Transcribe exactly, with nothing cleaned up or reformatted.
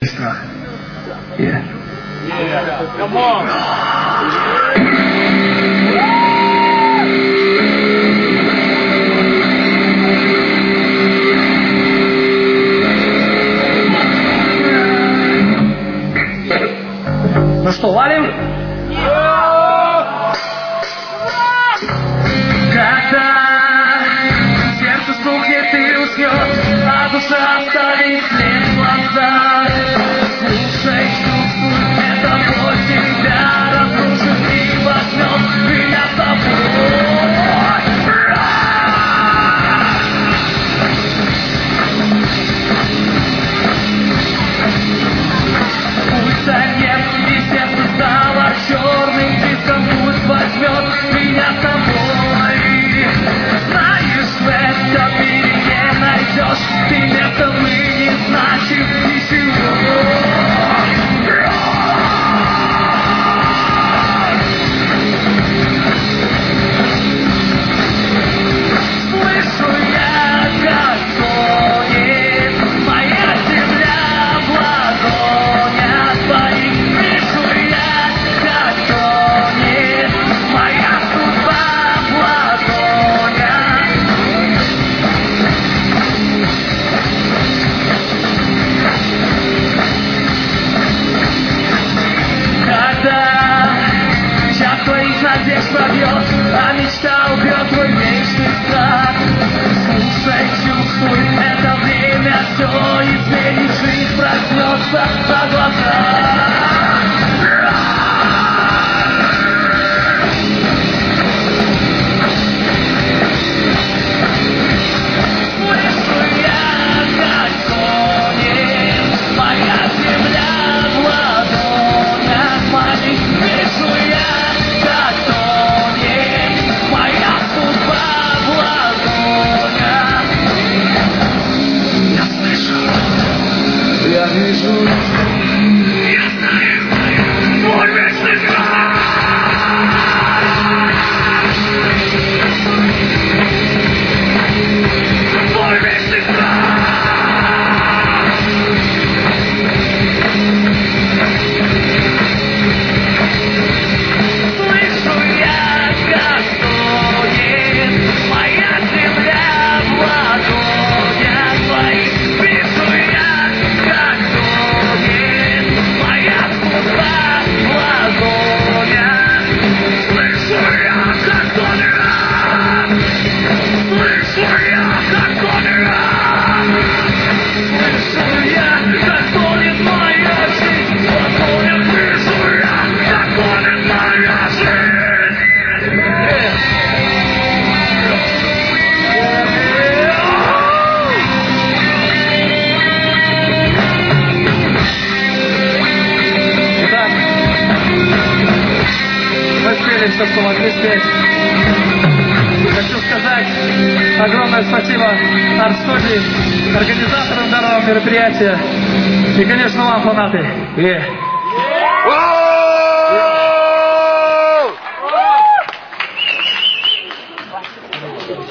Страх. Yeah. Yeah. Come on. Ну что, валим? Когда сердце стукнет и уснет, а душа оставит след в глазах. Слушай, чувствуй, это боль тебя разрушит и возьмет меня с тобой. Пусть нет, и сердце стало черным диском, пусть возьмет меня с тобой. Знаешь, в этом мире не найдешь ты места, мы не значим ничего. Слышу я, как тонет моя земля в ладонях твоих. Слышу я, как тонет моя судьба в ладонях. Когда час твоих надежд пробьет, а мечта убьет твой вечный страх. Слушай, чувствуй, это время все изменит, жизнь проснется на глазах. Слышу я, как тонет моя земля в ладонях моих. Слышу я, как тонет моя судьба в ладонях. Я слышу, я вижу, я знаю, мой вечный страх. Мой вечный страх. Слышу я, как тонет моя земля в ладонях твоих. Слышу я, как тонет моя судьба в ладонях. Слышу я, как тонет. Слышу я, как тонет. Слышу я, как тонет моя жизнь в ладонях. Слышу я, как тонет моя жизнь. Итак, мы спели все, что могли спеть. Хочу сказать огромное спасибо Арт-студии, организаторам данного мероприятия и, конечно, вам, фанаты. Yeah.